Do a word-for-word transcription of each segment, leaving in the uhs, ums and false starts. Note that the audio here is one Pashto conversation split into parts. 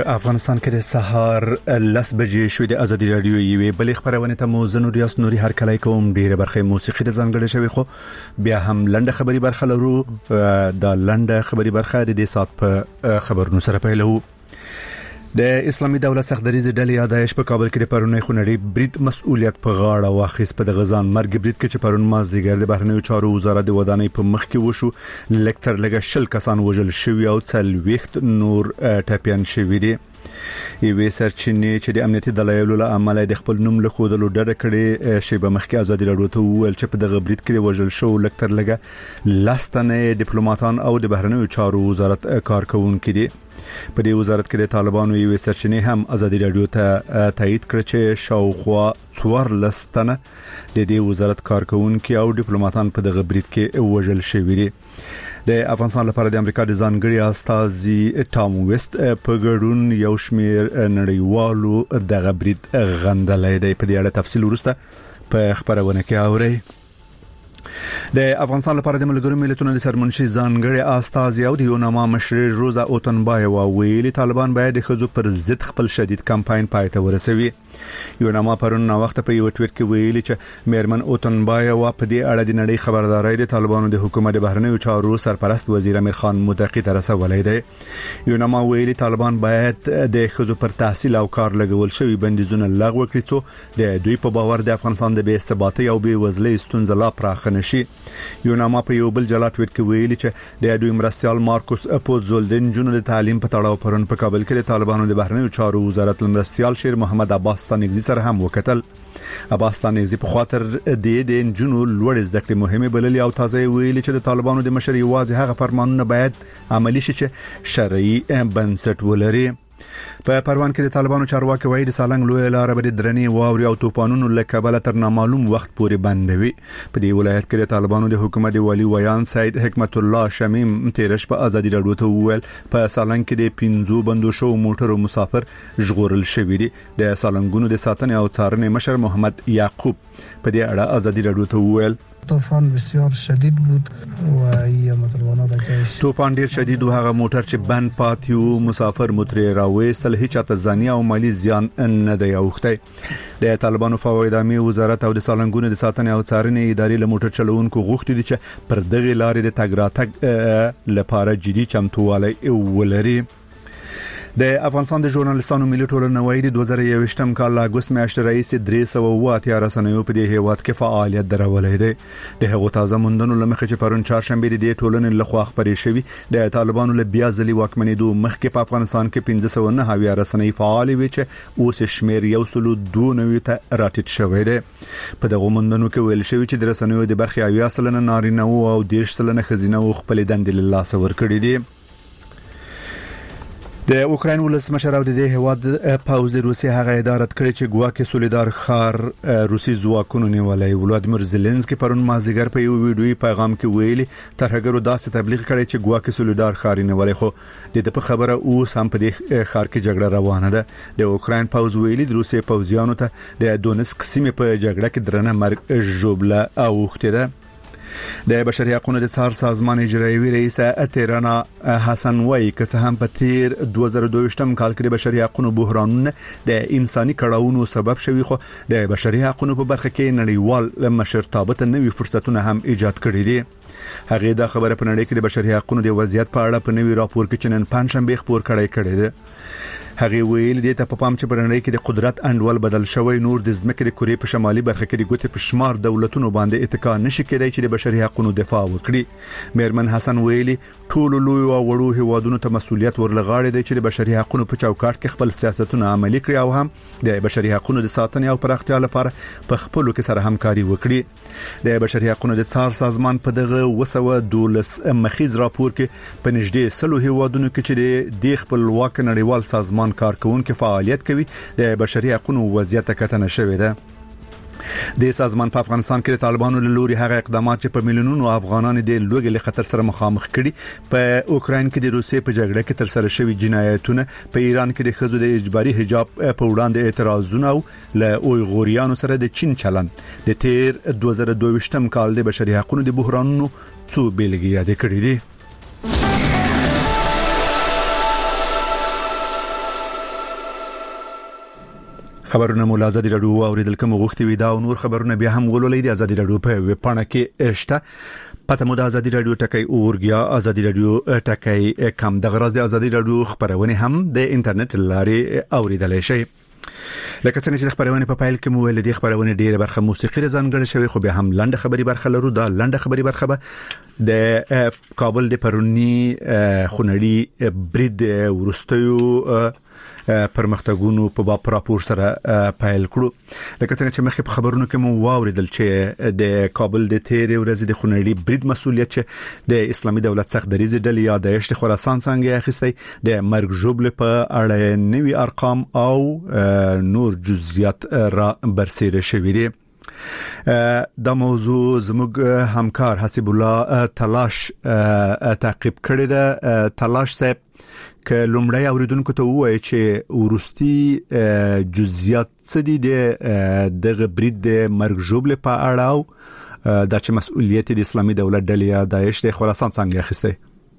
افغانستان کې د سهار لس بجې شوې د ازادي رادیو یوې بلې خبرونه ته مو زنور ریاست نوري هر کله کوم ډیره برخه موسیقي د ځانګړې شوی خو بیا هم لنډه خبري برخه لرو. دا لنډه خبري برخه د دې سات په خبرونو سره پیلو. د اسلامي دولت سختدریز ډلې یادایش په کابل کې د پرونی خونړي برید مسؤلیت په غاړه واخیست. په غزان مرګ برید کې چې پرون مازدیګر د بهرنیو چارو وزارت د ودانۍ په مخ کې وشو لکتر لګه شل کسان وژل شوی او څلويخت نور ټاپیان شوی دي. یوې سرچینې چې د امنیتي دلایلو له امله د خپل نوم له خودلو ډډه کړې شی به مخکې ازادي رادیو ته وویل چې په دغه برید کې وژل شو لکتر لګه لاستنه ډیپلوماټان او د بهرنیو چارو وزارت کارکونکو دي. په دې وزارت کې د طالبانو یوې سرچینې هم ازادي رادیو ته تایید کړ چې شاوخوا څوار لستنه د دې وزارت کارکونکو او ډیپلوماټان په دغه برید کې وژل شوی دي. د افغانستان لپاره د امریکا د ځانګړي استازي ټام ویست په ګډون یو شمېر نړیوالو دغه برید غندلې دی. په دې اړه تفصیل ورسته په خبرونه کې اورئ. د افغانستان لپاره د ملګرو ملتونو د سرمنشي ځانګړي استازي او د یوناما مشر روزا اوتنبایوا ویلي طالبان باید د خزو پر ضد خپل شدید کمپاین پای ته ورسوي. یوناما پرون نو وخت په یو ټویټ کې ویلي چې میرمن اوتنبایوا په دې اړه د نړۍ خبرداري د طالبانو د حکومت بهرنیو چارو سرپرست وزیر امیر خان متقی ته رسولای دی. یوناما ویلي طالبان باید د خزو پر تحصیل او کار لګول شوی بندیزونه لغوه کړي څو د دوی په باور د افغانستان د بې ثباتۍ او بې وزلۍ ستونزې لا پراخ نشي. یوناما په یو بل جلا ټویټ کې ویلي چې د دوی مرستيال مارکوس اپوزولدن جنو د تعلیم په تړاو پرون په کابل کې د طالبانو د بهرنیو چارو وزارت مرستيال شیر محمد عباس تانګزي سره هم وکتل. عباس تانګزي په خاطر د د جنو لوړ زده کړې مهمه بللې او تازه ویلي چې د طالبانو د مشر یوازې هغه فرمانونه باید عملی شي چې شرعي بنسټ ولري. په پروان کې د طالبانو چارواکي وایي د سالنګ لوی لار به د درنې واوري او توپانونو له کبله تر نامعلوم وخت پورې بندوي. په دې ولایت کې د طالبانو د حکومت والی ویان سید حکمت الله شمیم تیرش په ازادي رادیو ته وویل په سالنګ کې د پنځو بندو شو موټرو مسافر ژغورل شوی دي. د سالنګونو د ساتنې او څارنې مشر محمد یعقوب په دې اړه ازادي رادیو ته وویل طوفان بسیار شدید بود و ای متروانات کش طوفان ډیر شدید و هغه موټر چې بند پاتیو مسافر موټر راوېستل هیڅ ته ځاني او مالی زیان نه دی اوخته. د طالبانو فواید امي وزارت او د سالنګونو د ساتنې او څارنې ادارې له موټر چلوونکو غوښتي دي چې پر دغه لارې د تګ راتګ لپاره جدي چمتووالی ولري. د افغانستان د ژورنالستانو ملي ټولنه وایي د دوه زره یوویشتم کال له اگست میاشتې راهیسې درې سوه اوه اتیا رسنیو په دې هیواد کې فعالیت درولې ده. د هغو تازه موندنو لمخې چې پرون چهارشنبه د دې ټولنې لخوا خبرې شوې د طالبانو له بیا ځلې واکمنېدو مخکې په افغانستان کې پنځه سوه نه اویا رسنۍ فعال وي چې اوس شمیر یو سل دوه نوي ته راټیټ شوی دی. په دغه موندنو کې ویل شوی چې د رسنیو د برخې اویا سلنه نارینه او دیرش سلنه ښځینه خپل دندې له لاسه ورکړي دي. د اوکراین ولسمشر او د دې هواد پاوز د روسي هغه ادارت کړی چې ګواکې سولیدار خار روسي ځواکونو نیولای. ولادیمیر زيلنسکي پرون مازیګر په یو ویډیوي پیغام کې ویلي ترهګرو داسې تبلیغ کړی چې ګواکې سولیدار خار نیولای خو د دې په خبره اوس هم په دې خار کې جګړه روانه ده. د اوکراین پاوز ویلي د روسي پوځیانو ته د دونسک سیمې په جګړه کې درنه مرګ ژوبله اوخته ده. د بشري حقوقو د څار سازمان اجرایي رئیس اتیرانا حسن وای که هم په تیر دوه زره دوه ویشتم کال کې د بشري حقوقو بحرانونه د انساني کړهونو سبب شوي خو د بشري حقوقو په برخه کې نړیوال مشرتابه ته نوي فرصتونه هم ایجاد کړي دي. هغه دا خبره په نړۍ کې د بشري حقوقو د وضعیت په اړه په نوي راپور کې چې نن پنځشنبه خبر کړی کړی دی. هغه ویل دي ته په پام چې برنړی کې د قدرت انډول بدل شوی نور د ځمکې د کورې په شمالي برخه کې د ګوتې په شمار دولتونو باندې اتکا نشي کېدای چې د بشري حقوقو دفاع وکړي. میرمن حسن ویلي ټول لوی او وړو هیوادونو ته مسؤلیت ورلغاړي دي چې د بشري حقوقو په چوکاټ کې خپل سیاستونه عملي کړي او هم د بشري حقوقو د ساتنې او پراختیا لپاره په خپلو کې سره همکاري وکړي. د بشري حقوقو د څار سازمان په دغه وسوه دولس مخیز راپور کې په نږدې سلو هیوادونو کې چې د خپلواک نړیوال سازمان کارکونکو فعالیت کوي د بشري حقوقو وضعیت کتنه شوې ده. د سازمان په افغانستان کې د طالبانو له لوري هغه اقدامات چې په میلیونونو افغانان د لوګي له خطر سره مخامخ کړي په اوکراین کې د روسیې په جګړه کې تر سره شوی جنایتونه په ایران کې د خزو د اجباري حجاب په وړاندې اعتراضونه او له اویغوریانو سره د چین چلن د تیر دوه زره دوه ویشتم کال د بشري حقوقو د بحرانونو څو بیلګې یاد کړې دي. خبرونه مو ازادي رادیو اوریدل کوم غوښتي وي دا او نور خبرونه بیا هم ولولې دي ازادي رادیو په ویب پاڼه کې اشته پته مو د ازادي رادیو ټکي اورګیا ازادي رادیو ټکي کم د غرض د ازادي رادیو خبرونه هم د انټرنیټ لارې اوریدل شي. لکه څنګه چې خبرونه په فایل کې مو ول دي خبرونه ډیره برخه موسیقي ځانګړې شوی خو به هم لنډه خبري برخه لرو. دا لنډه خبري برخه به د کابل د پرونی خونړی برید ورستیو پرمختګونو په باب راپور سره پایل کړو. لکه څنګه چې مخکې په خبرونو کې مو واوریدل چې د کابل د تیرې ورځې د خونړي برید مسؤلیت چې د اسلامي دولت سخت دریزه ډلې یا د اشت خراسان څنګه اخیستي د مرګ جوړل په اړه نوي ارقام او نور جزئیات را برسېره شوې دي. دا موضوع زموږ همکار حسیب الله تلاش تعقیب کړی ده. تلاش صاحب که لومړی اوریدونکو ته وایي چې ورستي جزئیات څه دي د دغه برید د مرګ جوړل په اړه او د چې مسؤلیت د اسلامي دولت ډلې یا داعش د خراسان څنګه اخیسته؟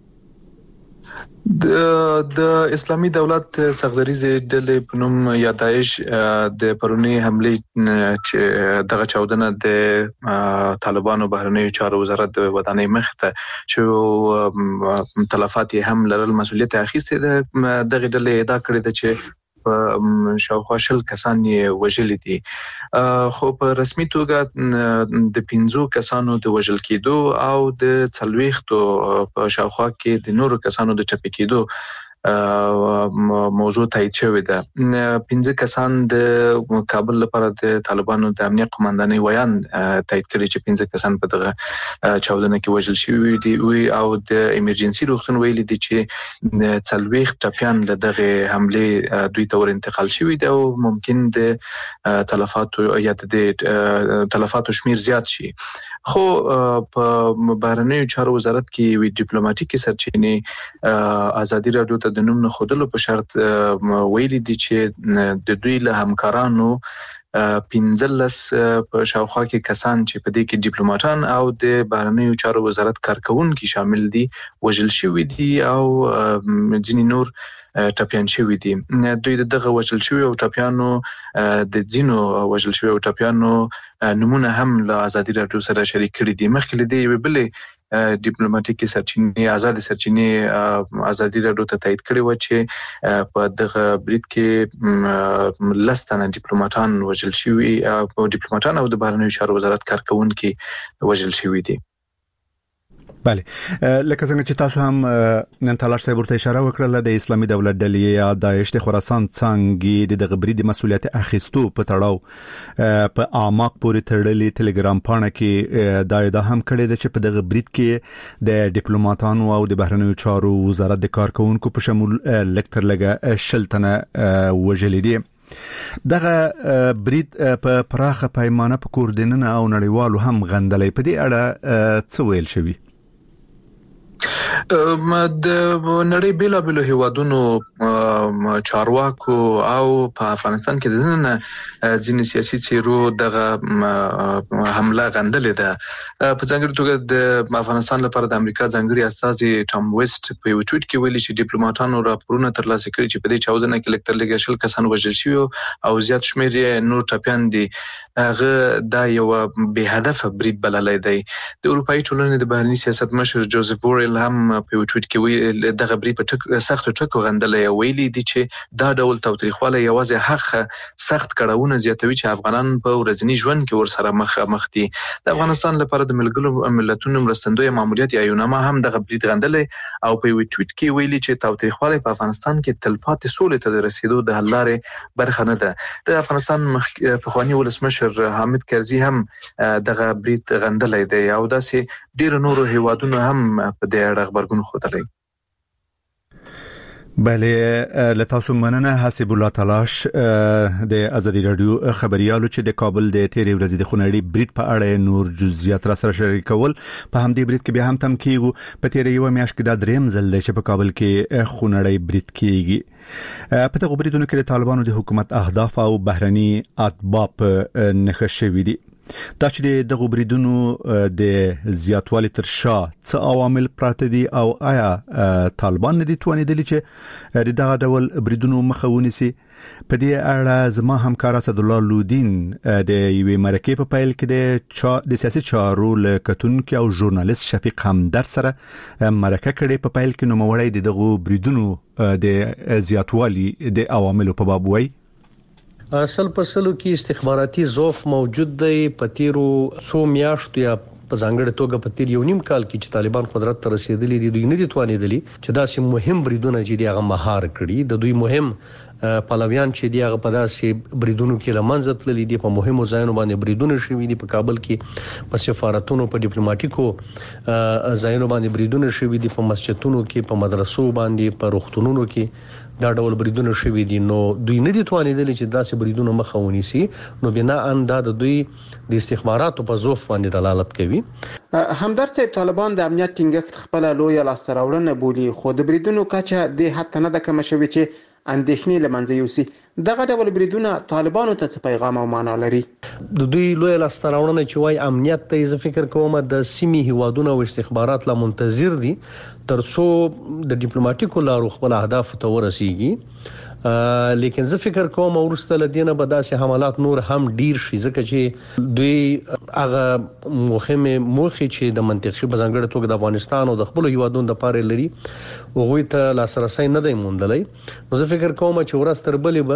د د اسلامي دولت سغدریزه ډلې په نوم یا داعش د پرونی حمله چې دغه چاودنه د طالبانو بهرنیو چارو وزارت د ودانۍ مخته چې تلفات هم لرل مسؤلیت اخیسته دغه ډلې ادعا کړې ده چې شاوخوا شل کسان یې وژل دي. خو په رسمي توګه د پنځو کسانو د وژل کېدو او د څلويختو په شاوخوا کې د نورو کسانو د ټپي کېدو موضوع تایید شوی ده. پنځه کسان د کابل لپاره د طالبانو د امنیت قومندانۍ ویان تایید کړي چې پنځه کسان په دغه چاودنه کې وژل شوي دي او د ایمرجنسي روغتون ویلي دي چې څلويخت ټپيان له دغه حمله دوی ته ور انتقال شوي دي او ممکن د تلفاتو یا د تلفاتو شمیر زیات شي. خو په بهرنیو چارو وزارت کې وی ډیپلوماټیکي سرچینې ازادي رادیو ته د نوم نه خودلو په شرط ویلي دي چې د دوی له همکارانو پنځلس په شاوخوا کې کسان چې په دې کې ډیپلوماټان او د بهرنیو چارو وزارت کارکونکو شامل دي وژل شوي دي او ځینې نور ټپيان شوي دي. دوی دغه وژل شوي او ټپيانو د ځینو وژل شوي او ټپيانو نمونه هم له ازادي رادیو سره شریک کړي دي. مخکې له دې بلې ډیپلوماټیکي سرچینې آزاد سرچینې ازادي رادیو ته تایید کړي و چې په دغه برید کې لستانه ډیپلوماټان وژل شوي او ډیپلوماټان او د بهرنیو چارو وزارت کارکونکو وژل شوي دي. بله لکه څنګه چې تاسو هم نن تلاش صاحب ورته اشاره وکړه د اسلامي دولت ډلې یا داعش د خراسان څنګه د دغه برید مسؤلیت اخیستو په تړاو په اعماق پورې تړلې ټلګرام پاڼه کې دا ادا هم کړی د چې په دغه برید کې د ډیپلوماټانو او د بهرنیو چارو وزارت د کارکونکو په شمول لکتر لګه شلتنه وژل دي. دغه برید په پراخه پیمانه په کوردیننه او نړیوالو هم غندلې په دې اړه څه ویل شوی؟ د نړۍ بیلا بیلو هیوادونو چارواکو او په افغانستان کې د نن ځینې سیاسي چیرو دغه حمله غندلې ده. په ځانګړي توګه د افغانستان لپاره د امریکا ځانګړي استازي ټام ویسټ په یو ټویټ کې ویلي چې ډیپلوماټانو راپورونه ترلاسه کړي چې په دې چاودنه کې لکتر لګیا شل کسان وژل شوي او زیات شمېر یې نور ټپيان دي. هغه دا یو به هدف برید بللای دی. د اروپאי ټولنې د بهرنی سیاست مشر جوزف بورل هم په ټویټ کې وی دغه برید په ټک سخت ټکو غندلې ویلي دي چې دا ډول تاوتریخواله یوازې حق سخت کړهونه زیاتوي چې افغانان په ورځني ژوند کې ورسره مخ مخ دي. د افغانستان لپاره د ملګرو ملتونو مرستندوی ماموریت یا یوناما هم دغه برید غندلې او په یو ټویټ کې ویلي چې تاوتریخواله په افغانستان کې تلپاتې سولې ته د رسیدو د حل لارې برخه نه ده. د افغانستان پخوانی ولسمشر حامد کرزي هم دغه برید غندلې دی او داسې ډیر نورو هیوادونو هم په دې اړه خبرګون خوتلی. بله لتاسو مننه حسیب الله تلاش د ازادي رادیو خبريالو چې د کابل د تیرې ورځې د خونړي برید په اړه نور جزئیات را سره شریکول. په همدې برید کې بیا هم تم کیږي په تیرې یو میاشت کې د دریم ځل دی چې په کابل کې خونړي برید کیږي. په دغه بریدونو کې د طالبانو د حکومت اهداف او بهرني اتباع په نښه شوي دي. دا چې دغه بریدونو د زیاتوالي تر شا څه عوامل پراته دي او آیا طالبان نه دي توانیدلی چې دغه ډول بریدونو مخه ونیسي؟ په دې اړه زما همکار اسد الله لودین د یوې مرکې په پیل کې د د سیاسي چارو له کتونکو او ژورنالیست شفیق همدرد سره مرکه کړې. په پیل کې نوموړی دغه بریدونو د زیاتوالي د عواملو په باب وایي. اصل په سلو کې استخباراتي ضعف موجود دی. په تیرو څو میاشتو یا په ځانګړي توګه په تیر یو نیم کال کې چې طالبان قدرت ته رسیدلي دي دوی نه دي توانېدلي چې داسې مهم بریدونه چې دی هغه مهار کړي. د دوی مهم پلویان چې دی هغه په داسې بریدونو کې لمنځه تللي دي. په مهمو ځایونو باندې بریدونه شوي دي. په کابل کې په سفارتونو په ډیپلوماټیکو ځایونو باندې بریدونه شوي دي. په مسجدونو کې په مدرسو باندې په روغتونونو کې دا ډول بریدونه شوي دي. نو دوی نه دي توانېدلي چې داسې بریدونه مخه ونیسي. نو بنا ان دا د دوی د استخباراتو په ضعف باندې دلالت کوي. همدرد صاحب طالبان د امنیت ټینګښت خپل لوی لاسته راوړنه بولي خو د بریدونو کچه د حتی نه د کم شوي چې اندېښنې لمنځه یوسي. دغه ډول بریدونه طالبانو ته څه پیغام او معنا لري؟ د دوی لوی لاسته راوړنه چې وای امنیت ته زه فکر کوم د سیمې هیوادونو او استخبارات لا منتظر دي ترڅو د ډیپلوماټیکو لارو خپل اهداف ته ورسیږي. لیکن زه فکر کوم ورسته لدینه به داسې حملات نور هم ډیر شي ځکه چې دوی هغه مهمه موخه چې د منطقي بزنګړه توګه د افغانستان او د خپل هیوادونو د پاره لري هغه ته لاسرسي نه دی موندلای. نو زه فکر کوم چې ورسته بلې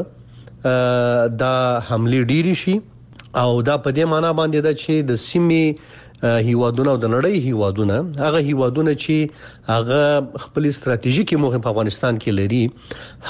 به دا حمله ډیر شي او دا په دې معنی باندې ده چې د سیمې هیوادونه او د نړۍ هیوادونه هغه هیوادونه چې هغه خپل ستراتیژیکي موخه په افغانستان کې لري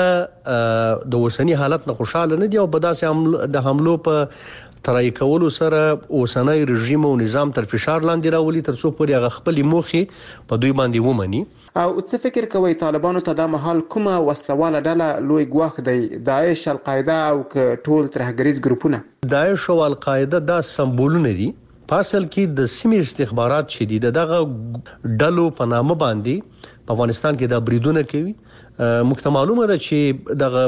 هغه د اوسنی حالت نه خوشاله نه دي او په داسې د حملو په ترای کولو سره اوسنی رژیم او نظام تر فشار لاندې راولي ترڅو پورې هغه خپل موخه په دوی باندې ومني. او څه فکر کوي طالبانو ته د محل کومه وسلواله ډله لوی ګواښ دی؟ داعش، القاعده او ټول ترهګریز ګروپونه؟ داعش او القاعده دا سمبولونه دي. په اصل کې د سیمې استخبارات شدید دغه ډلو په نامه باندې په افغانستان کې د بریدونه کوي. مخته معلومه ده چې دغه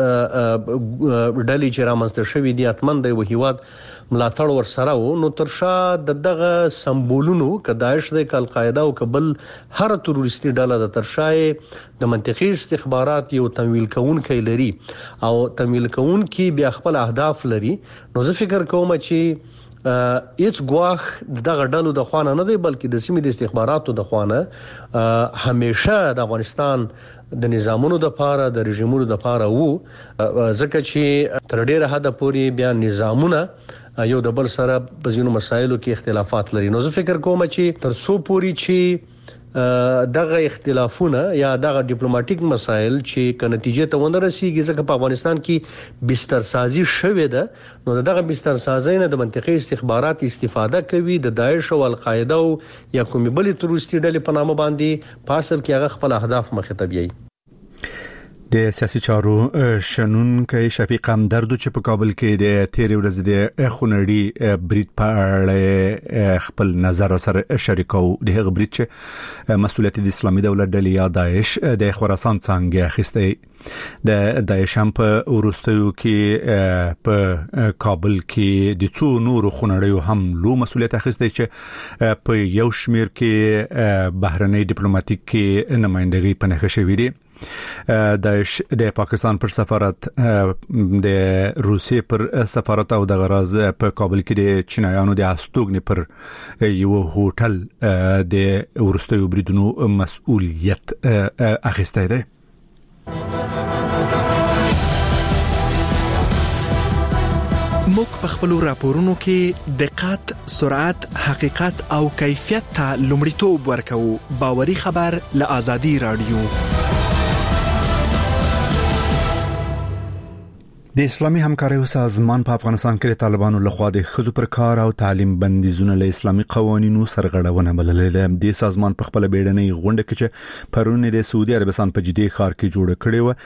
ډلې چې رامنځته شوې دي اتمن د وحیوات ملاتړ ورسره وو. نو ترشا دغه سمبولونو کداعش د القاعده او قبل هر تروریستي ډله د ترشای د منطقي استخبارات یو تمویل کونکي لري او تمویل کونکي بیا خپل اهداف لري. نو زه فکر کوم چې ایت ګواخ دغه ډلو د خوانه نه دی بلکې د سیمې د استخباراتو د خوانه همیشه د افغانستان د نظامونو د پاره د رژیمونو د پاره وو ځکه چې تر ډیره حد پورې بیا نظامونه یو د بل سره په ځینو مسایلو کې اختلافات لري. نو زه فکر کوم چې تر څو پورې چې دغه اختلافونه یا دغه ډیپلوماټیک مسایل چې ک نتیجه ته ونه رسیږي ځکه په افغانستان کې بستر سازي شوې ده نو دغه بستر سازي نه د منطقي استخبارات استفاده کوي د داعش او القاعده او یا کومې بلې تروریستي ډلې په نامه باندې په اصل کې هغه خپل اهداف مخې ته بیایي. د سیاسي چارو شنونکو شفیق همدرد چې په کابل کې د تیر ورځ د خونړي برید په اړه خپل نظر سره شریکو. د هغه برید چې مسؤلیت د اسلامي دولت ډلې یا داعش د خراسان څنګه اخیسته د داعش هم په ورستیو کې په کابل کې د څو نورو خونړیو حملو مسؤلیت اخیسته چې په یو شمیر کې بهرنۍ ډیپلوماټیک کې نمائندګي پنهخ شوې دي. د پاکستان پر سفارت د روسیې پر سفارت او د غراز په کابل کې د چینایانو د استوګنې پر یو هوټل د ورستیو بریدونو مسؤلیت اخیسته ده. موږ په خپل راپورونو کې دقت، سرعت، حقیقت او کیفیت ته لومړیتوب ورکوو. باوري خبر له آزادي رادیو. د اسلامي همکاریو سازمان په افغانستان کې د طالبانو لخوا د ښځو پر کار او تعلیم بندیزونه له اسلامي قوانینو سرغړونه بللې ده. د سازمان په خپل بیړنۍ غونډه کې چې پرون د سعودي عربستان په جدي ښار کې جوړ کړي و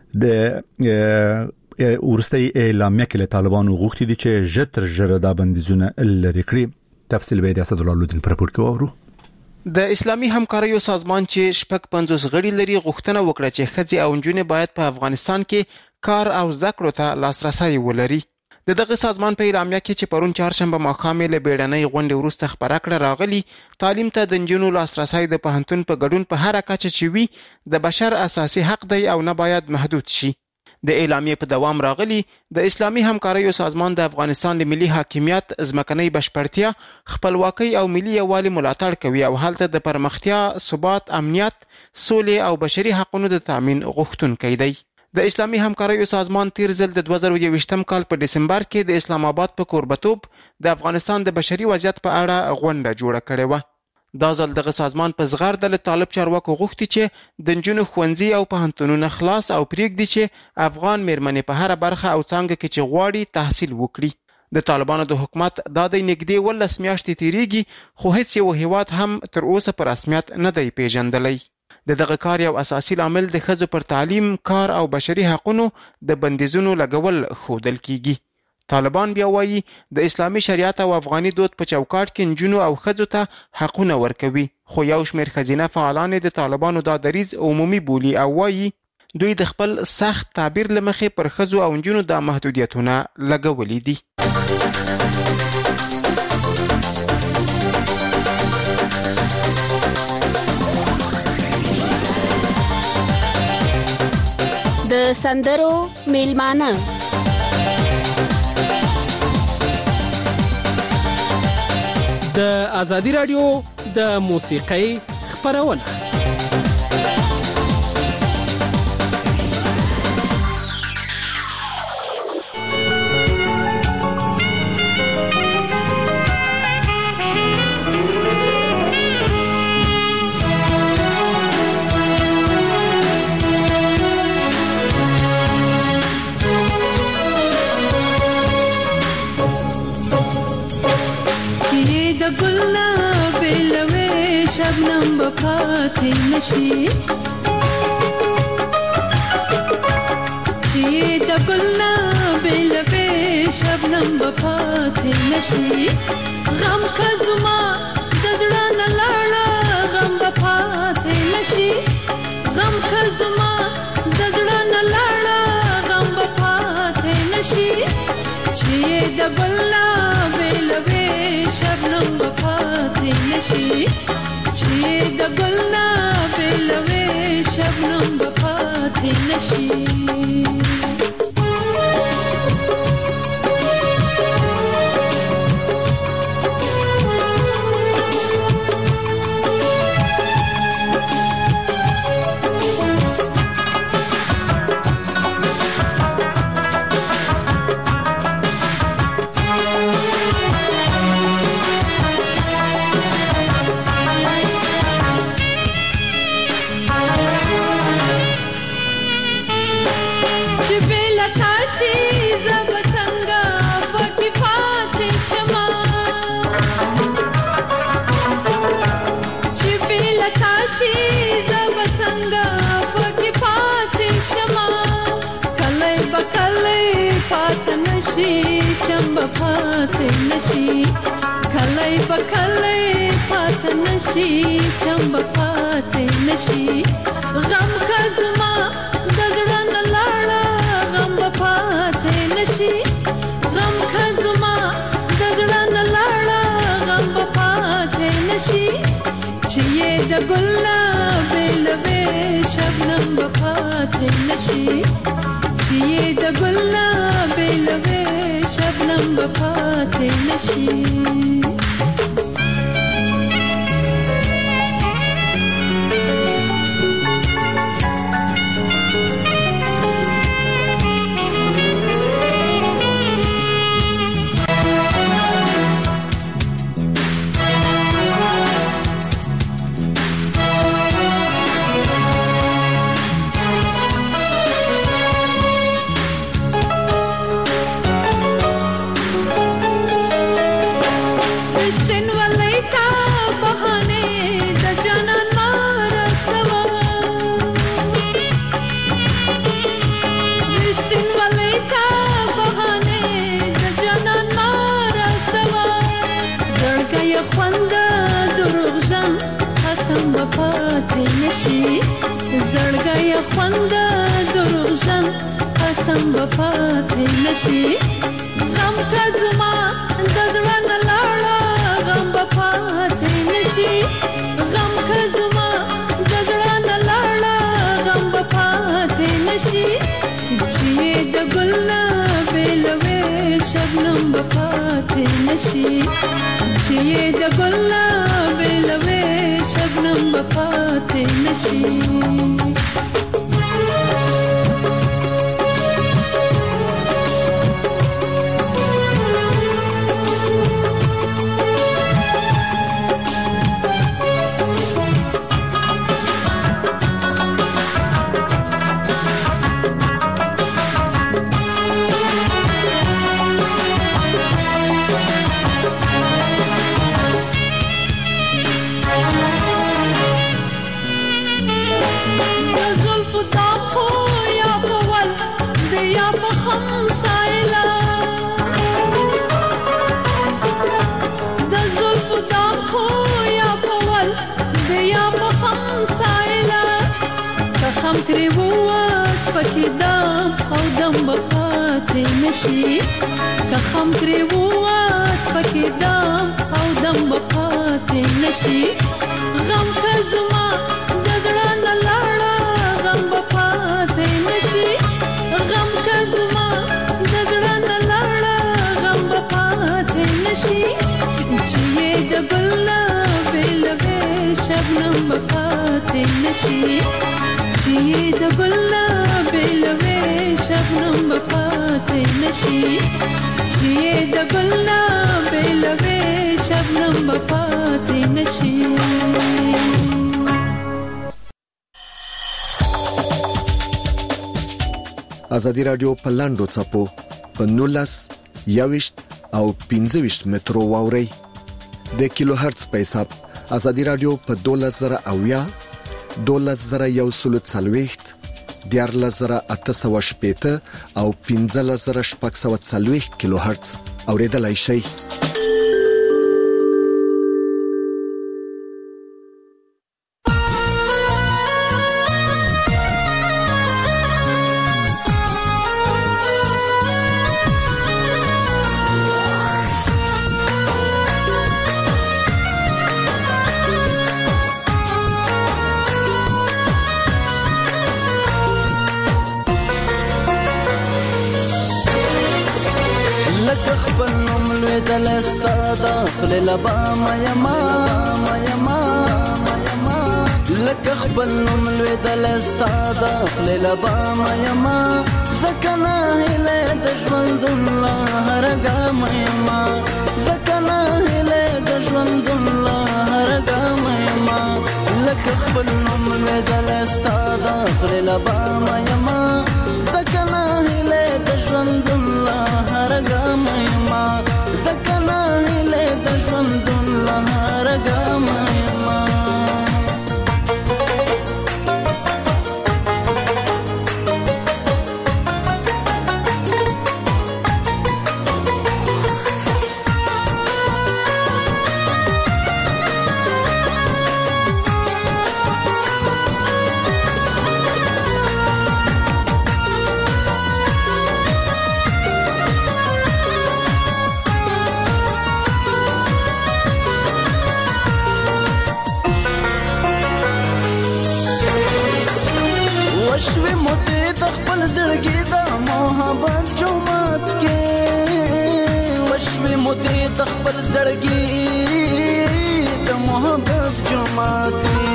د ورستي اعلامیه کې له طالبانو غوښتي دي چې ژتر ژر دا بندیزونه لري کړي. تفصیل به د اسد الله لودین پر راپور کې وورو. د اسلامي همکاریو سازمان چې شپږ پنځوس غړي لري غوښتنه وکړه چې ښځې او نجونې باید په افغانستان کې کار او زکړو ته لاسرسي ولري. د دغه سازمان په اعلامیه کې چې پرون چهارشنبه ماښام له بیړنۍ غونډې وروسته خبره کړه راغلي تعلیم ته د نجونو لاسرسي د پوهنتون په ګډون په هر کچه چې وي د بشر اساسي حق دی او نه باید محدود شي. د اعلامیې په دوام راغلی د اسلامي همکاریو سازمان د افغانستان د ملي حاکمیت، ځمکنۍ بشپړتیا، خپلواکۍ او ملي یووالي ملاتړ کوي او هلته د پرمختیا، ثبات، امنیت، سولې او بشري حقوقو د تامین غوښتونکی دی. د اسلامي همکاریو سازمان تیر ځل د دوه زره یوویشتم کال په دسمبر کې د اسلام آباد په کوربتوب د افغانستان د بشري وضعیت په اړه غونډه جوړه کړې وه. دا ځل دغه سازمان په زغرده له طالب چارواکو غوښتي چې د نجونو ښوونځي او پوهنتونونه خلاص او پرېږدي چې افغان میرمنې په هره برخه او څانګه کې چې غواړي تحصیل وکړي. د طالبانو د حکومت دا د نږدې ولس میاشتې تیریږي خو هیڅ یو هیواد هم تر اوسه په رسمیت نه دی پیژندلی. د دغه کار یو اساسي لامل د ښځو پر تعلیم، کار او بشري حقونو د بندیزونو لګول ښودل کیږي. طالبان بیا وایي د اسلامي شریعت او افغاني دود په چوکاټ کې نجونو او ښځو ته حقونه ورکوي، خو یو شمېر ښځینه فعالان د طالبانو دا دریځ عمومي بولي او وایي دوی د خپل سخت تعبیر له مخې پر ښځو او نجونو دا محدودیتونه لګولي دي. د سندرو میلمانه د ازادي رادیو د موسیقۍ خپرونه. شبنم بپاتی نشی چیه دا گلنا بلوی شبنم بپاتی نشی غم کزما دزران لارا غم بپاتی نشی غم کزما دزران لارا غم بپاتی نشی چیه دا گلنا بلوی شبنم بپاتی نشی چیه دا گلنا بلوی شبنم بپاتی نشی. چمبا پاتے نشی کھلئی بکھلئی پات نشی چمبا پاتے نشی غم کزما دزڑن لاڑا غم پاتے نشی غم کزما دزڑن لاڑا غم پاتے نشی چیے دگلا بلوے شبنم پاتے نشی چیے دگلا بلوے شبنم بپاتے نشی. زړګي خوند دروغجن قسم بپاتے نشي غم کزما دزړن لاړه غم بپاتے نشي غم کزما دزړن لاړه غم بپاتے نشي بپاتې نشي چې د ګلاب لوي شبنم بپاتې نشي نشي که خم ترې ووت پکې دام او دم بپاتې نشي غم که زما د زړه نه لاړه غم بپاتې نشي غم که زما د زړه نه لاړه غم بپاتې نشي چې یې د ګل نه بېلوې شبنم بپاتې نشي چې یې د ګل نه بېلوې شبنم بپاتې نشي چې د ګل نه بېلوې شبنم بپاتې نشي ازادي رادیو په لاندو چپو په نولس یاوشت او پنځه ویشت مترو واوري د کیلو هرتز په حساب ازادي رادیو په دولس زره اویا دولس زره یو سل څلويخت دیار لزره اتسو شپیته او پنځه لزره شپږ سو څلويخت کیلو هرتز اوریدلای شي لبا ما یما ما یما ما یما لکه خپل نوم لوي د لستا د خپل لبا ما یما زکنا هله د ژوند الله هرګه ما یما زکنا هله د ژوند الله هرګه ما یما لکه خپل نوم لوي د لستا د خپل لبا ما یما زکنا هله د ژوند الله هرګه ما یما زکنا هله د ژوند الله هرګه ما یما وشوي موتي د خپل زړګي د محبت جومات کې وشوي موتي د خپل زړګي د محبت جومات کې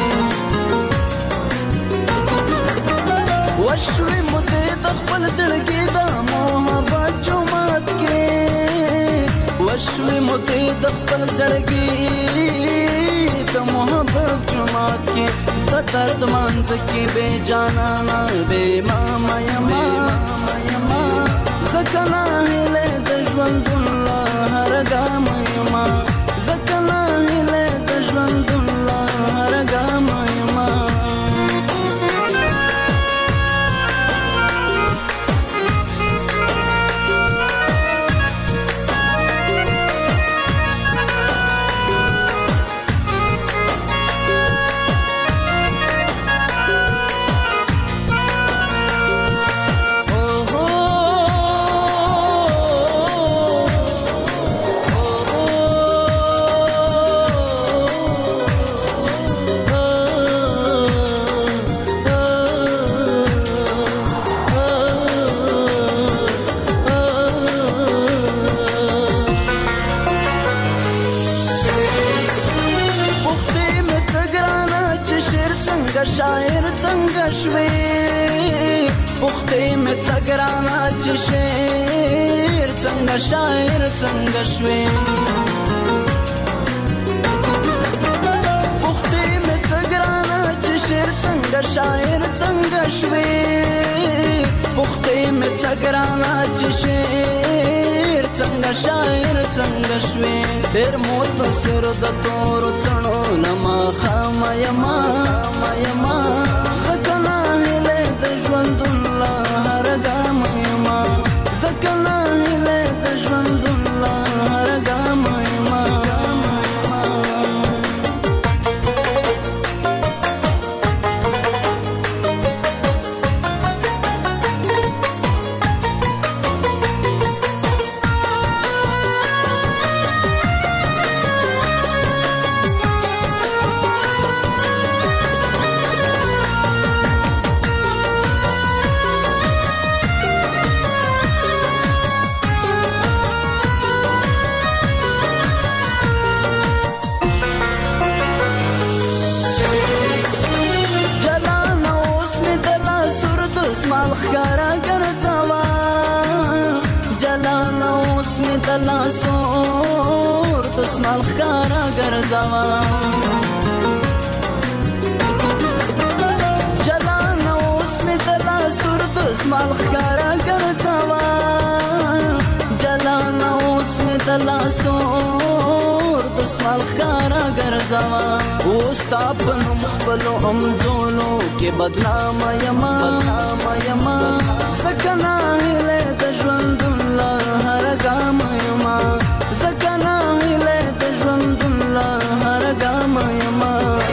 وشوي موتي د خپل زړګي د محبت جومات کې وشوي موتي د خپل زړګي د محبت جومات کې درد مانځ کې بے جانا نه بے ماما یما یما زکنا هله د ژوند الله هرګه یما زکنا هله د ژوند الله هرګه یما شاعر څنګه شوي پختې مې څګرانا چې شعر څنګه شاعر څنګه شوي پختې مې څګرانا چې شعر څنګه شاعر څنګه شوي پختې مې څګرانا چې شعر څنګه شاعر څنګه شوي ډېر متصر د تور څڼو لما خامه یما یما زکنا هله د ژوند الله هر ګام یما زکنا هله د ژوند الله هر ګام یما سور دسمال خکارا گرزاوا جلان اسمی دلا سور دسمال خکارا گرزاوا جلان اسمی دلا سور دسمال خکارا گرزاوا اوستا پنو مخبلو امزولو کی بدنام یما بدنام یما سکنا ہلے دجوند اللہ ہر گام یما زکنا هله د ژوند الله هر ګام یما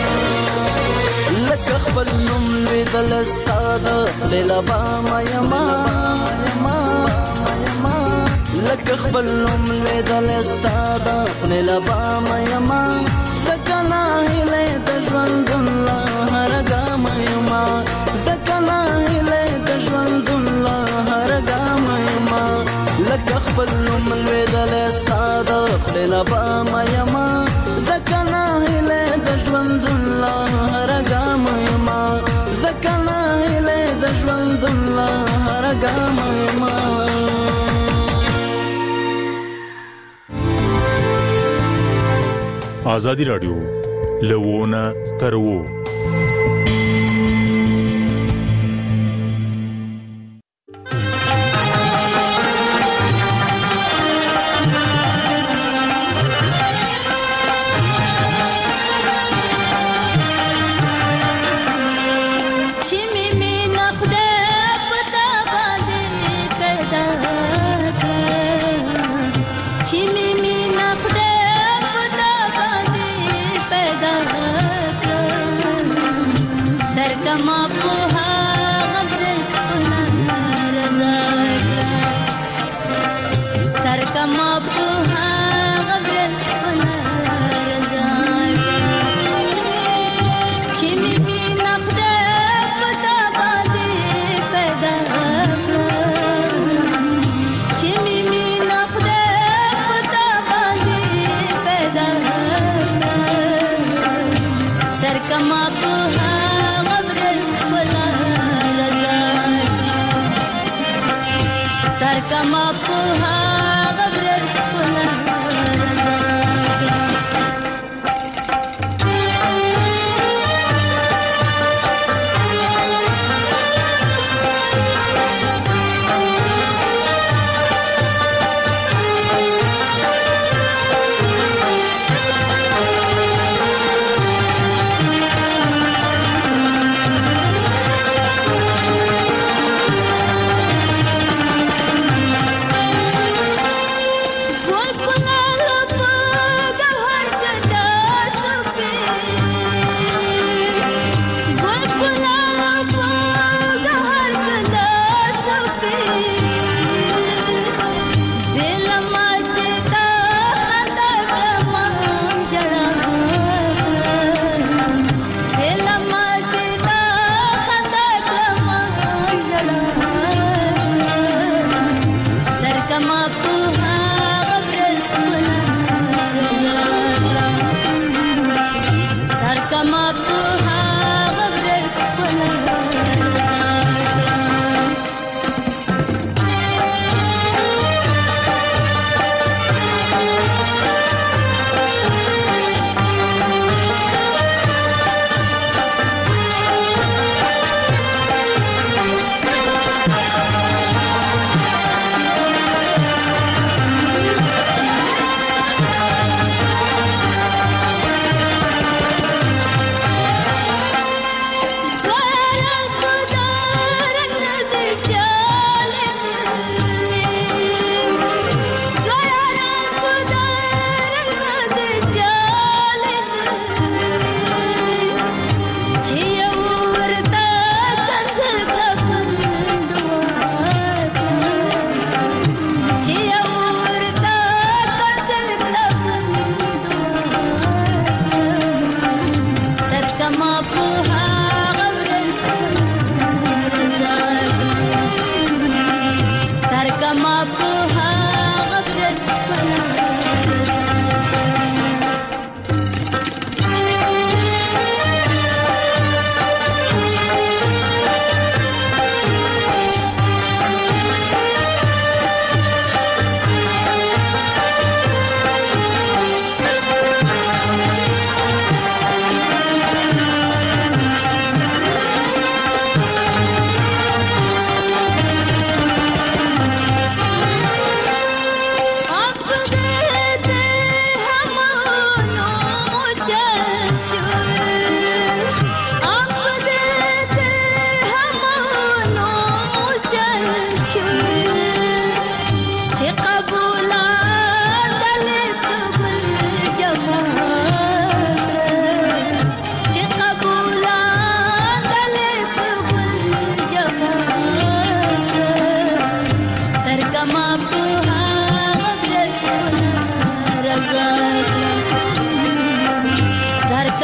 لکه خپل نوم لیدل استاد للبا ما یما یما یما لکه خپل نوم لیدل استاد للبا ما یما زکنا هله د ژوند الله هر ګام یما زکنا هله د ژوند الله هر ګام یما لکه خپل نوم لیدل استاد للبا ما یما زکنا هله د ژوند الله هر ګام یما زکنا هله د ژوند الله هر ګام یما آزادی رادیو لوونه ترو Chimi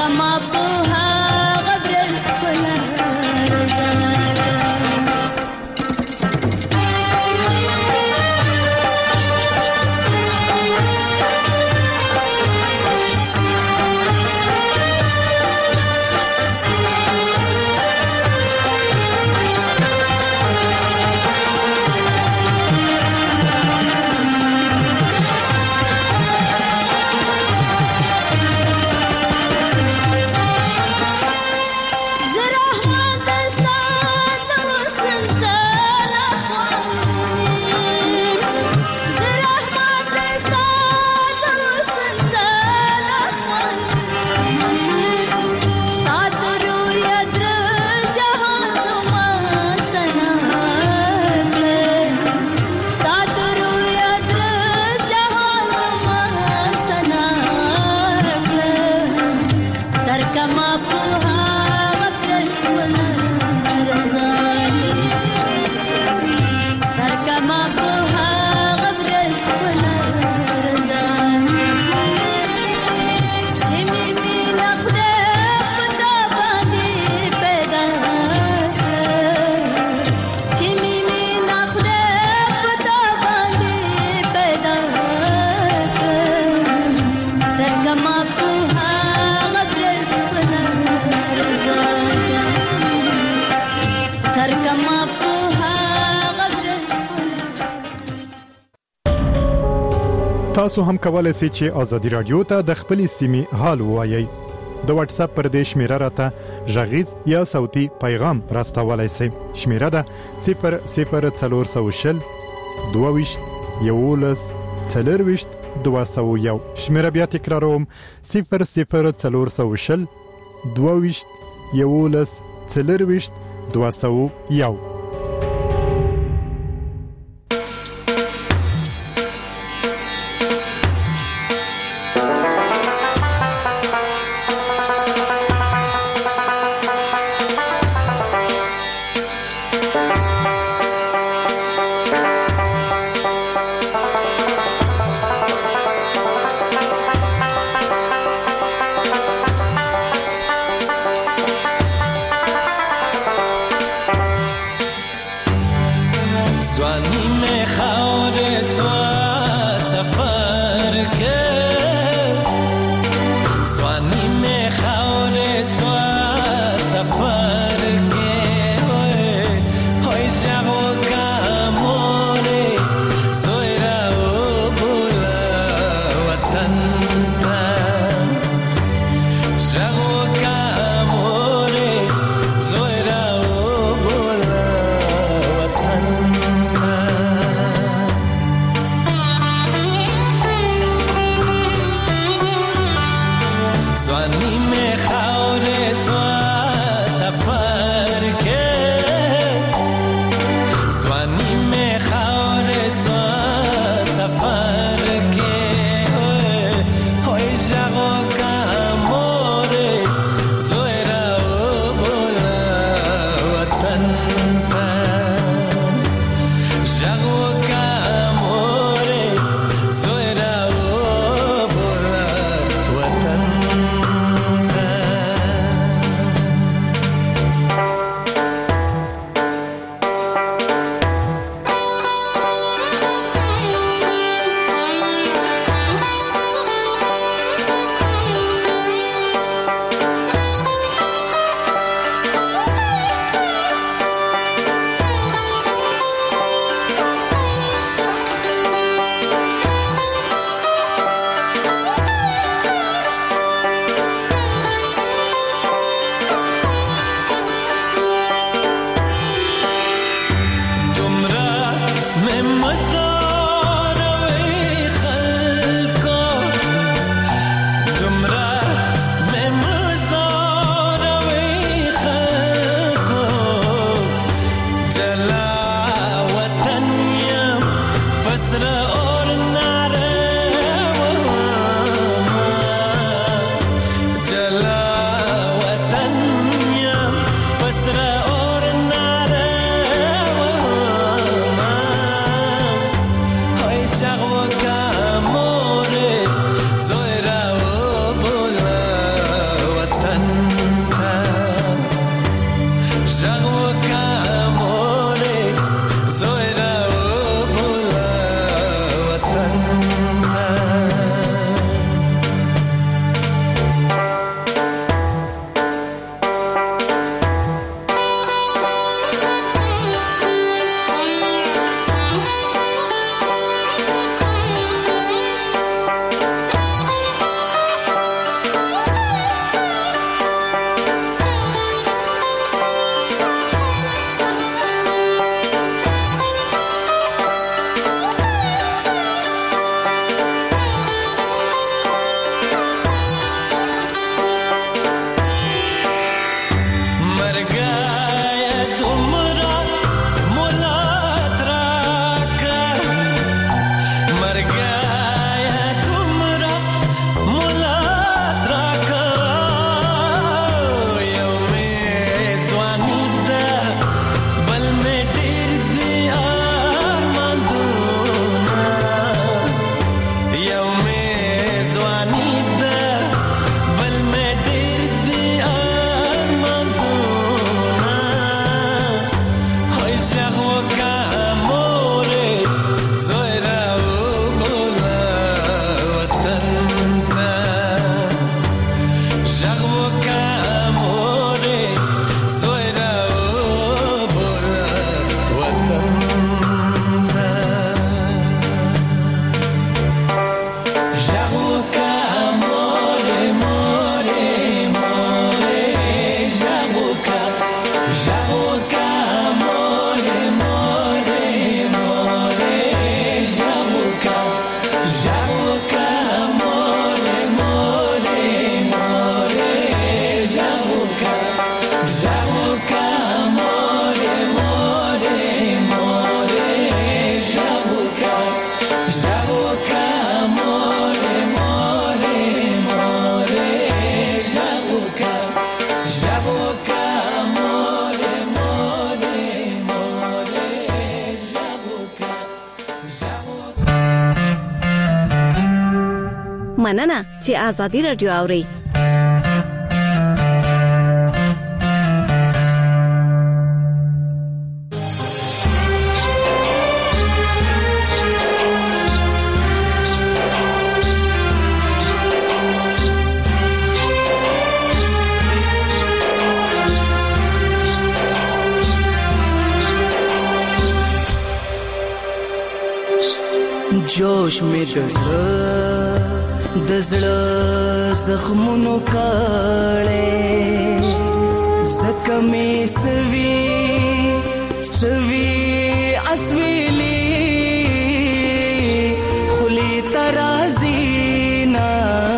کما په هغه درس خپله تاسو هم کولای شئ چې ازادي رادیو ته د خپل سیمې حال ووایي. د واتس اپ پر دې شمیره راته ژغیز یا صوتي پیغام راستولای شئ. شمیره ده صفر صفر څلور سوه شل دوه ویشت یولس څلور ویشت دوه سوه یو. شمیره بیا تکراروم صفر صفر څلور سوه شل دوه ویشت یولس څلور ویشت دوه سوه یو. مننه چې آزادي رادیو اوري. जोश में दज़ړه दज़ړه زخمونو کړه زکمې سوي سوي اسويلي خلی ترازینا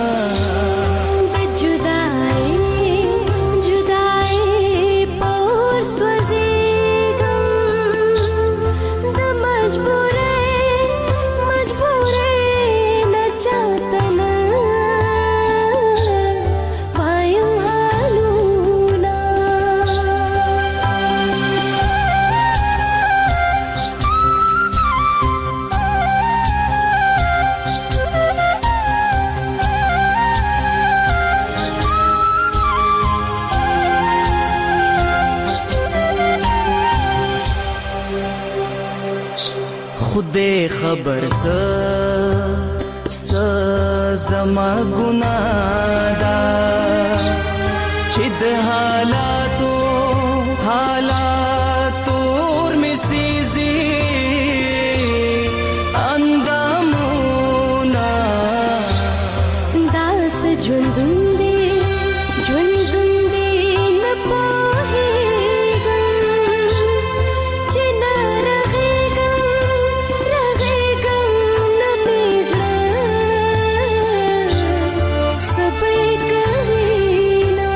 بجدائی جدائی پور سوزیگم د مجبور खुदे खबर स स زما ګناه دا چې د حالاتو حالاتو ور مې سيزي اندامونه داس ژوندون دي ژوندون دي نه پوهېږم چې نه رغېږم رغېږم نه مې زړه سبې کوي نه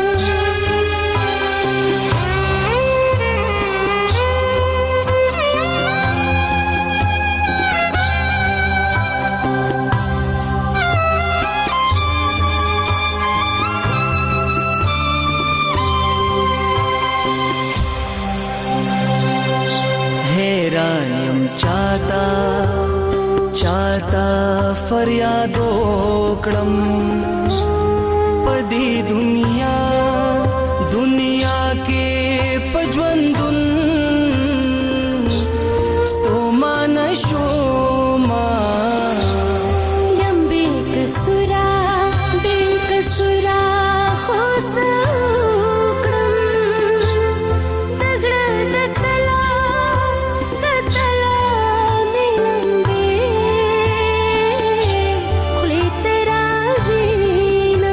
حیران یم چاته چاته فریاد وکړم په دې دنیا دنیا کې پجوندون ستومان شوما یم بے کسورا بے کسورا خوص وکړم د زړه د تلا د تلا مې لمبې خولې ته راځي نه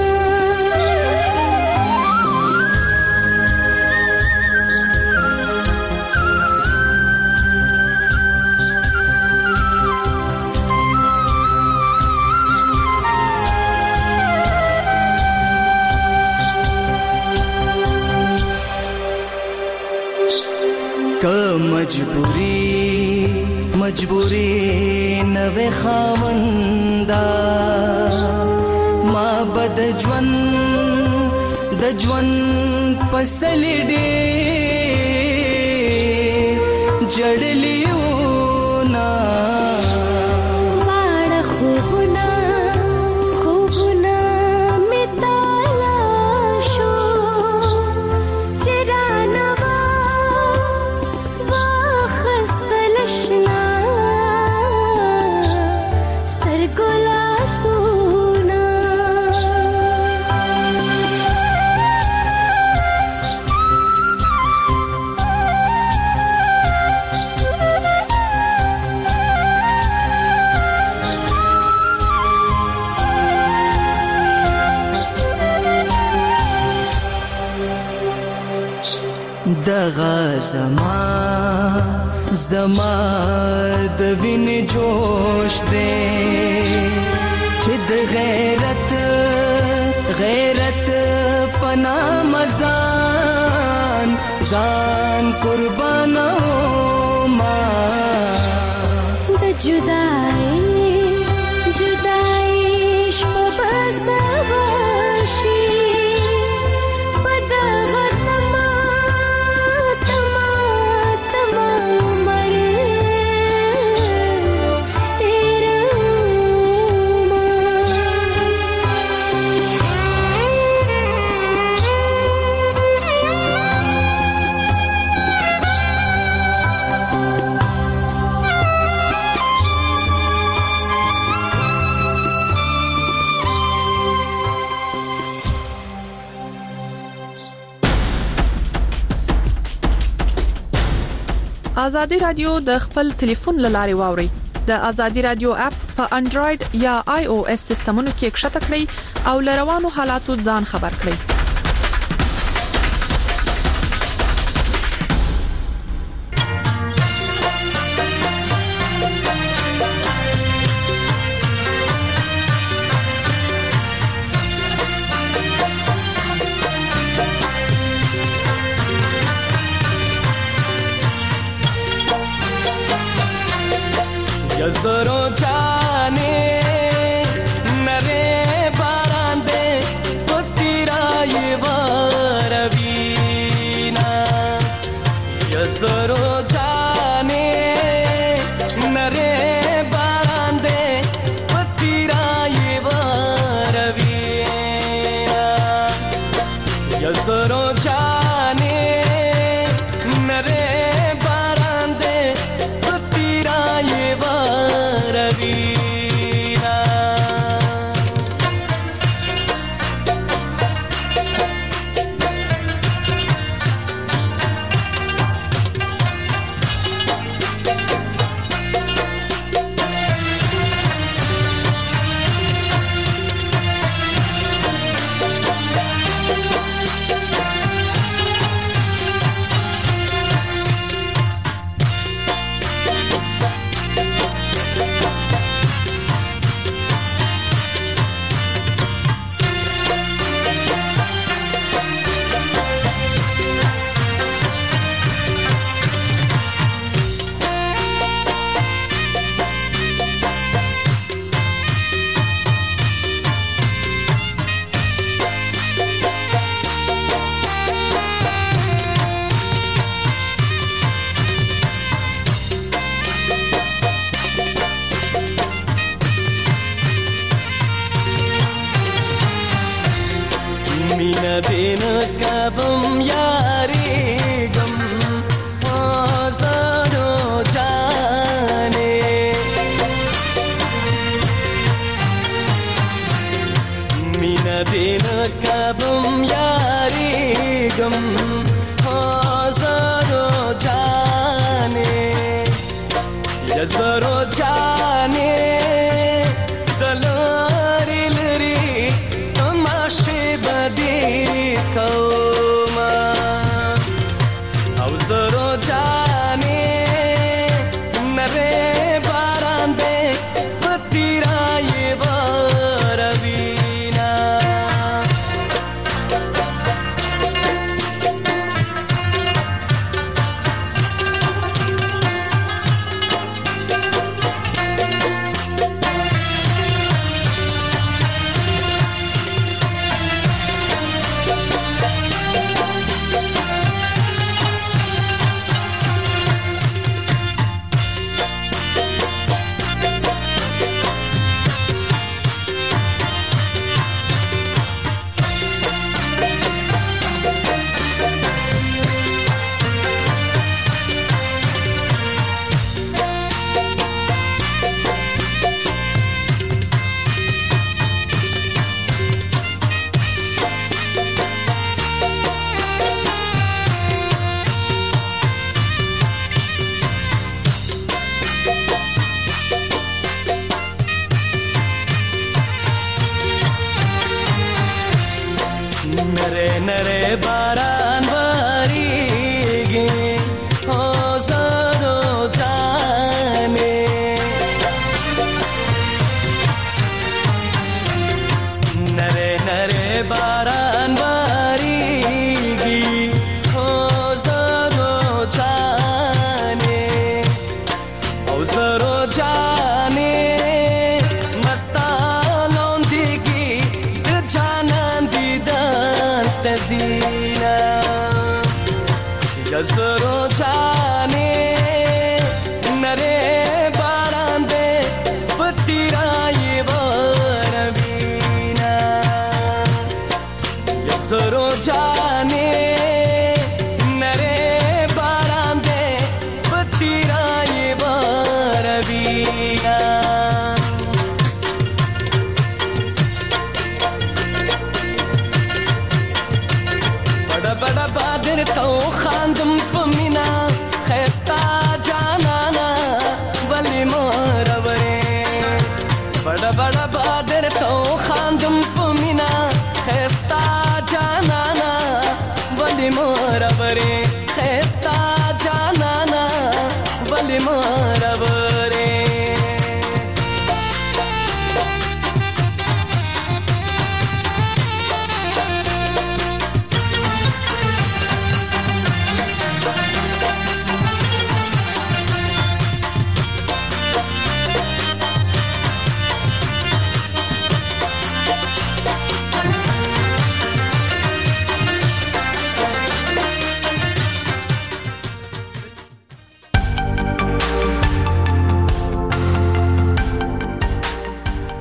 که مجبوری مجبوری نوې خاوندا ما بد ژوند د ژوند پسلې ډېر جړلیونا واړه خوبونه خوبونه مې تالاشو چې رانه به واخیستل شنه سترګو لاسونه دغه زما زما د وینې جوش دی چې د غیرت غیرت پنا مزان ځان قربانو ما د جدائی جدائی شپه بسواشي ازادي رادیو د خپل ټلیفون لارې واوري. د ازادي رادیو اپ په انډراید یا آی او اس سیستمونو کې ښکته کړئ او لروانو حالاتو ځان خبر کړئ. Zoro jane mere barande potira ye varavina zoro jane mere barande potira ye varavina zoro jane mere barande potira ye Mina bina kabam yari gam azaro jane Mina bina kabam yari gam azaro jane yazaro jane dalari lari tamashe badi kauma au zaro jane mere barande patira ye varavina nare nare baran varige o zaro jane nare nare baran varige o zaro jane o zaro jane mastalon digi janan didan tazina yazaro jane nare barande patira ye varavina yazaro jane nare barande patira ye varavina bada bada badir to khandam pamina khasta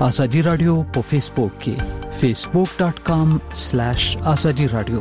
ازادي رادیو په فیسبوک کې فیسبوک ډاٹ کام سلیش ازادي رادیو.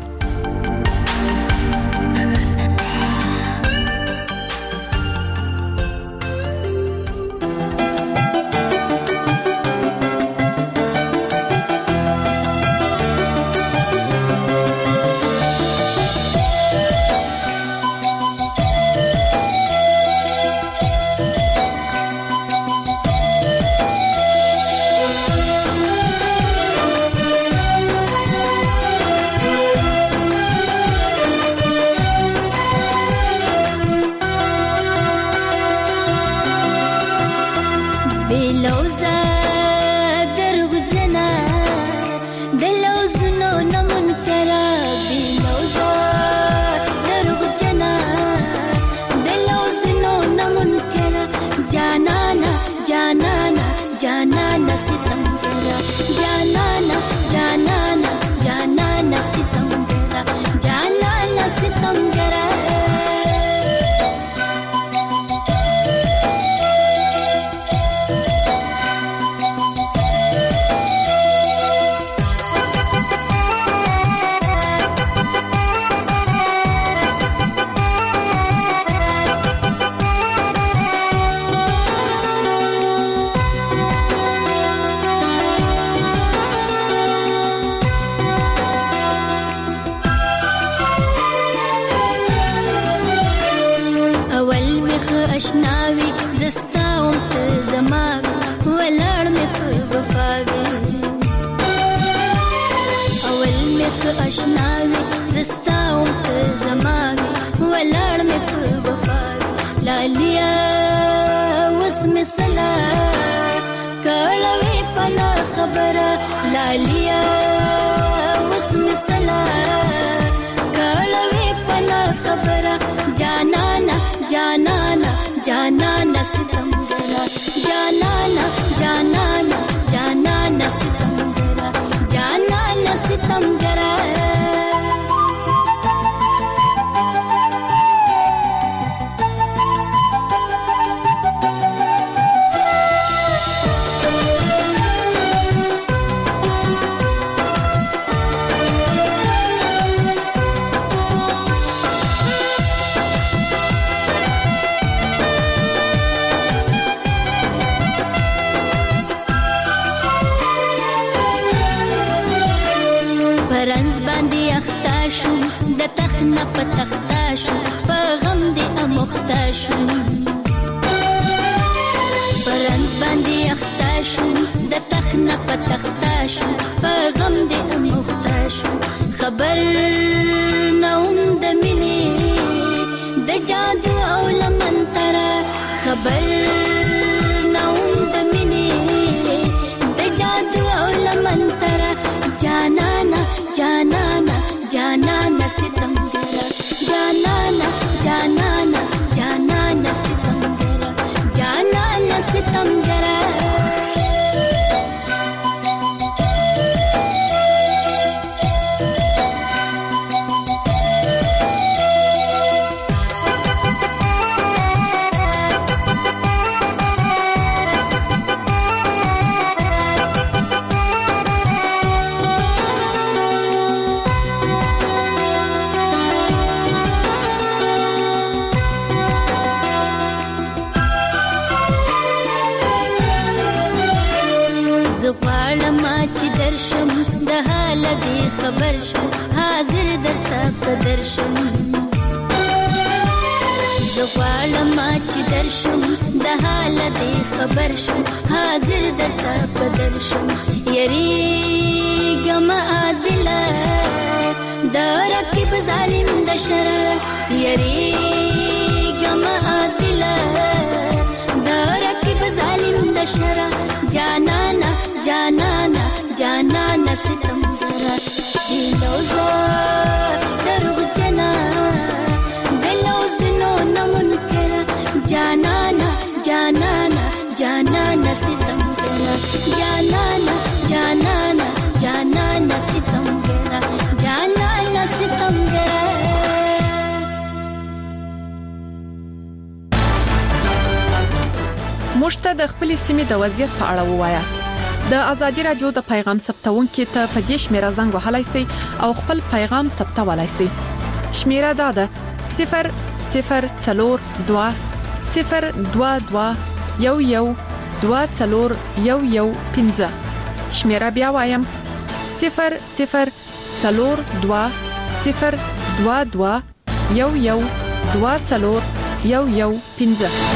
موږ ته د خپل سیمې د وضعیت په اړه ووایاست. د ازادي رادیو د پیغام ثبتونکو ته په دې شمیره زنګ وهلای شئ او خپل پیغام ثبتولای شئ. شمیره دا ده صفر صفر څلور دوه صفر دوه دوه یو یو دوه څلور یو یو پنځه. شمیره بیا وایم صفر صفر څلور دوه صفر دوه دوه یو یو دوه څلور یو یو پنځه.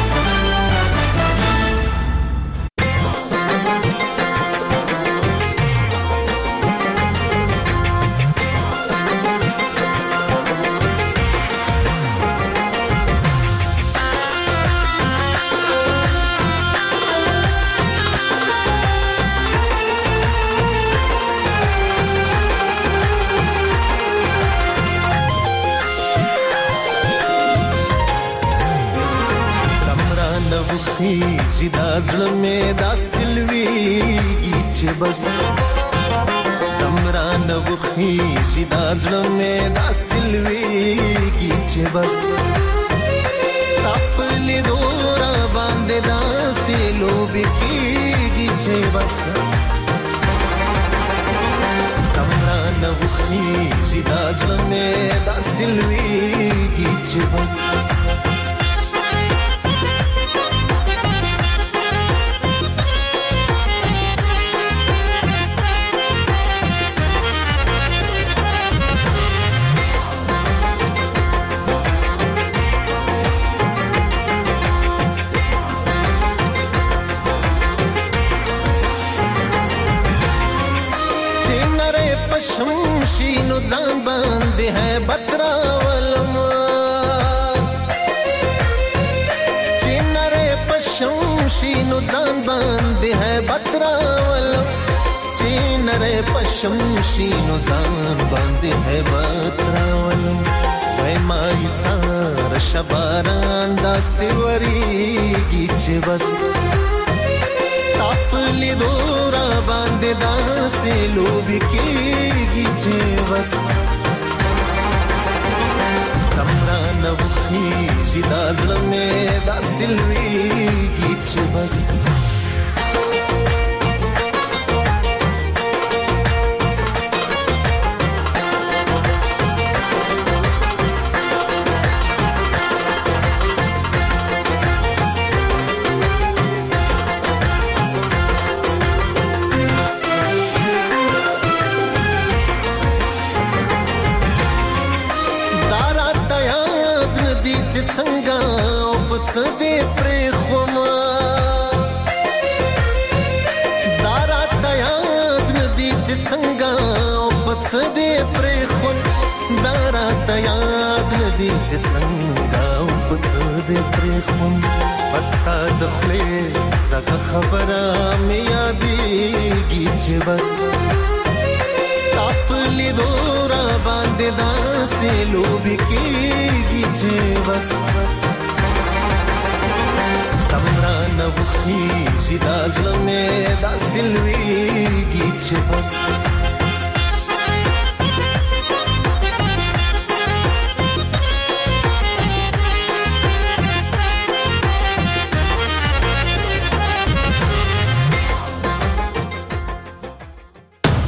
دا زړه مې دا سلويږي چې بس دمران وخیږي دا زړه مې دا سلويږي چې بس ستاپلې دورا باندې دا سلوبي کیږي چې بس دمران وخیږي دا زړه مې دا سلويږي چې بس شمشینو ځان باندې ہے بترا ولما چینره پشمشینو ځان باندې ہے بترا ولما چینره پشمشینو ځان باندې ہے بترا ولما وای مای سار شباران دا سیوریږي چې بس ستاپلی دورا باندې دا سلوبي کیږي چې بس دمران وخیږي دا زړه مې دا سلويږي چې بس سدې پر خوما دارات یاد ندی چې څنګه او پس دې پر خون دارات یاد ندی چې څنګه او پس دې پر خون پستا دخلې دغه خبره مې یادېږي چې بس ستاپلې دورا باندې دا سلوبي کېږي چې بس دمران وخیږي دا زړه مې دا سلويږي چې بس